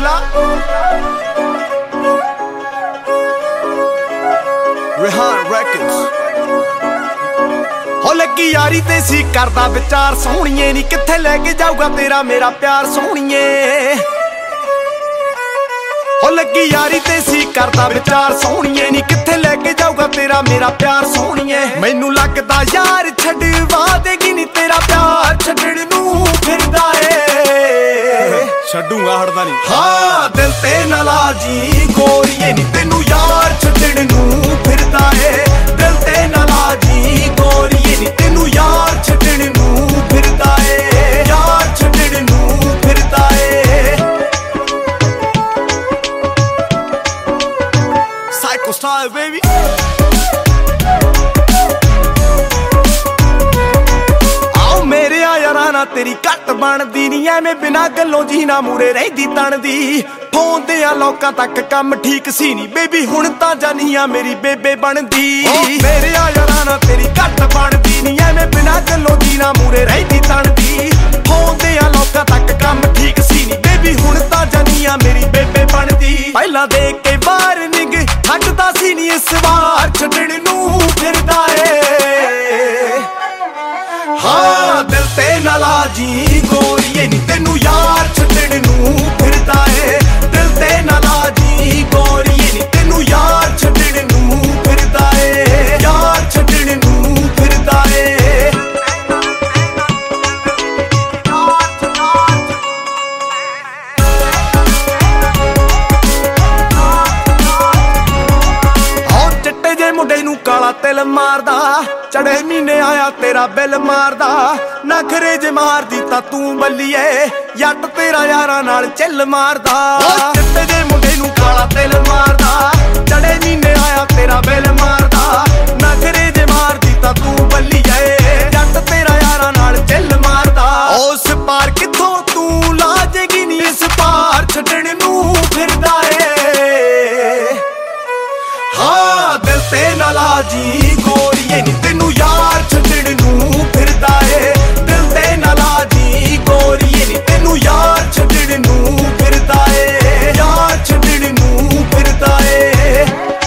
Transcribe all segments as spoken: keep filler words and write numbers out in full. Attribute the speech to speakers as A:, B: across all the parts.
A: ਹੌਸਲਾ Rehan Records ਹੋ ਲੱਗੀ ਯਾਰੀ ਤੇ ਸੀ ਕਰਦਾ ਵਿਚਾਰ ਸੋਹਣੀਏ ਨੀ ਕਿੱਥੇ ਲੈ ਕੇ ਜਾਊਗਾ ਤੇਰਾ ਮੇਰਾ ਪਿਆਰ ਸੋਹਣੀਏ ਹੋ ਲੱਗੀ ਯਾਰੀ ਤੇ ਸੀ ਕਰਦਾ ਵਿਚਾਰ ਸੋਹਣੀਏ ਨੀ ਕਿੱਥੇ ਲੈ ਕੇ ਜਾਊਗਾ ਤੇਰਾ ਮੇਰਾ ਪਿਆਰ ਸੋਹਣੀਏ ਮੈਨੂੰ ਲੱਗਦਾ ਯਾਰ ਛੱਡਵਾ ਦੇਗੀ ਨੀ ਤੇਰਾ ਪਿਆਰ ਛੱਡਣ ਨੂੰ ਫਿਰਦਾ ਏ ਛੱਡੂਗਾ ਹਟਦਾ ਨਹੀਂ ਹਾਂ ਦਿਲ ਤੇ ਨਾ ਲਾਜੀ ਗੋਰੀਏ ਨੀ ਤੈਨੂੰ ਯਾਰ ਛੱਡਣ ਨੂੰ ਫਿਰਦਾ ਏ ਦਿਲ ਤੇ ਨਾ ਲਾਜੀ ਗੋਰੀਏ ਨੀ ਤੈਨੂੰ ਯਾਰ ਛੱਡਣ ਨੂੰ ਫਿਰਦਾ ਏ ਯਾਰ ਛੱਡਣ ਨੂੰ ਫਿਰਦਾ ਏ Psycho style baby ਤੇਰੀ ਘੱਟ ਬਣਦੀ ਨੀ ਐਵੇਂ ਬਿਨਾ ਗੱਲੋਂ ਜੀ ਨਾ ਮੂਰੇ ਰਹਿੰਦੀ ਤਣਦੀ ਫੋਨ ਤੇ ਆ ਲੋਕਾਂ ਤੱਕ ਕੰਮ ਠੀਕ ਸੀ ਨੀ ਬੇਬੀ ਹੁਣ ਤਾਂ ਜਾਨੀਆਂ ਮੇਰੀ ਬੇਬੇ ਬਣਦੀ ਮੇਰੇ ਆ ਯਾਰਾਂ ਨਾਲ ਤੇਰੀ ਘੱਟ ਬਣਦੀ ਨੀ ਐਵੇਂ ਬਿਨਾ ਗੱਲੋਂ ਜੀ ਨਾ ਮੂਰੇ ਰਹਿੰਦੀ ਤਣਦੀ ਫੋਨ ਤੇ ਆ ਲੋਕਾਂ ਤੱਕ ਕੰਮ ਠੀਕ ਸੀ ਨੀ ਬੇਬੀ ਹੁਣ ਤਾਂ ਜਾਨੀਆਂ ਮੇਰੀ ਬੇਬੇ ਬਣਦੀ ਪਹਿਲਾਂ ਦੇਖ ਕੇ ਵਾਰਨਿੰਗ ਹਟਦਾ ਸੀ ਨੀ ਇਸ ਵਾਰ ਛੱਡਣ ਨੂੰ ਫਿਰਦਾ ਏ ਹਾਂ ਦਿਲ ਤੇ ਨਾ ਲਾਜੀ ਗੋਰੀਏ ਨੀ ਤੈਨੂੰ ਯਾਰ ਛੱਡਣ ਨੂੰ ਫਿਰਦਾ ਏ ਦਿਲ ਤੇ ਨਾ ਲਾਜੀ ਗੋਰੀਏ ਨੀ ਤੈਨੂੰ ਯਾਰ ਛੱਡਣ ਨੂੰ ਫਿਰਦਾ ਏ ਯਾਰ ਛੱਡਣ ਨੂੰ ਫਿਰਦਾ ਏ ਹੋ ਚਿੱਟੇ ਜੇ ਮੁੰਡੇ ਨੂੰ ਕਾਲਾ ਤਿਲ ਮਾਰਦਾ ਚੜੇ ਮਹੀਨੇ ਆਇਆ ਤੇਰਾ ਬਿੱਲ ਮਾਰਦਾ ਨਖਰੇ ਜੇ ਮਾਰਦੀ ਤਾਂ ਤੂੰ ਬੱਲੀਏ ਜੱਟ ਤੇਰਾ ਯਾਰਾਂ ਨਾਲ ਚਿੱਲ ਮਾਰਦਾ ਚਿੱਟੇ ਜੇ ਮੁੰਡੇ ਨੂੰ ਕਾਲਾ ਤਿਲ ਮਾਰਦਾ ਚੜੇ ਮਹੀਨੇ ਆਇਆ ਤੇਰਾ ਬਿੱਲ ਮਾਰਦਾ ਨਖਰੇ ਜੇ ਮਾਰਦੀ ਤਾਂ ਤੂੰ ਬੱਲੀਏ ਜੱਟ ਤੇਰਾ ਯਾਰਾਂ ਨਾਲ ਚਿੱਲ ਮਾਰਦਾ ਉਸ ਪਾਰ ਕਿੱਥੋਂ ਤੂੰ ਲਾਜੇਗੀ ਨੀ ਇਸ ਪਾਰ ਛੱਡਣ ਨੂੰ ਫਿਰਦਾ ਏ ਹਾਂ ਦਿਲ ਤੇ ਨਾ ਲਾਜੀ ਗੋਰੀਏ ਨੀ ਤੈਨੂੰ ਯਾਰ ਛੱਡਣ ਨੂੰ ਫਿਰਦਾ ਏ ਦਿਲ ਤੇ ਨਾ ਲਾਜੀ ਗੋਰੀਏ ਨੀ ਤੈਨੂੰ ਯਾਰ ਛੱਡਣ ਨੂੰ ਫਿਰਦਾ ਏ ਯਾਰ ਛੱਡਣ ਨੂੰ ਫਿਰਦਾ ਏ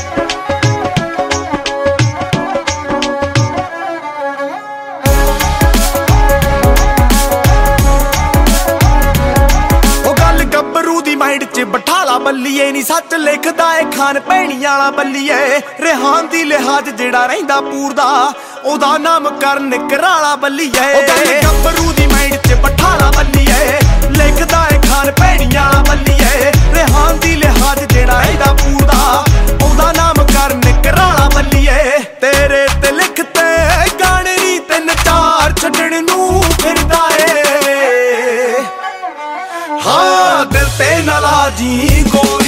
A: ਉਹ ਗੱਲ ਗੱਭਰੂ ਦੀ ਮਾਈਂਡ 'ਚ ਬਠਾਲਾ ਬੱਲੀਏ ਨੀ ਸੱਚ ਲਿਖਦਾ ਏ ਖਾਨ ਭੈਣੀ ਵਾਲਾ ਬੱਲੀਏ ਰਿਹਾਨ ਦੀ ਲਿਹਾਜ਼ ਜਿਹੜਾ ਰਹਿੰਦਾ ਪੂਰਦਾ ਉਹਦਾ ਨਾਮ ਕਰਨ ਕਰਾਲਾ ਬੱਲੀਏ ਉਹ ਗੱਲ ਗੱਭਰੂ ਦੀ ਮਾਈਂਡ 'ਚ ਬਠਾਲਾ ਬੱਲੀਏ ਲਿਖਦਾ ਏ ਖਾਨ ਭੈਣੀ ਵਾਲਾ ਬੱਲੀਏ ਰਿਹਾਨ ਦੀ ਲਿਹਾਜ਼ ਜਿਹੜਾ ਰਹਿੰਦਾ ਪੂਰਦਾ ਉਹਦਾ ਨਾਮ ਕਰਨ ਕਰਾਲਾ ਬੱਲੀਏ ਤੇਰੇ ਤੇ ਲਿਖਤੇ ਗਾਣੇ ਨੀ ਤਿੰਨ ਚਾਰ ਛੱਡਣ ਨੂੰ ਫਿਰਦਾ ਏ ਹਾਂ ਦਿਲ ਤੇ ਨਾ ਲਾਜੀ ਗੋਰੀ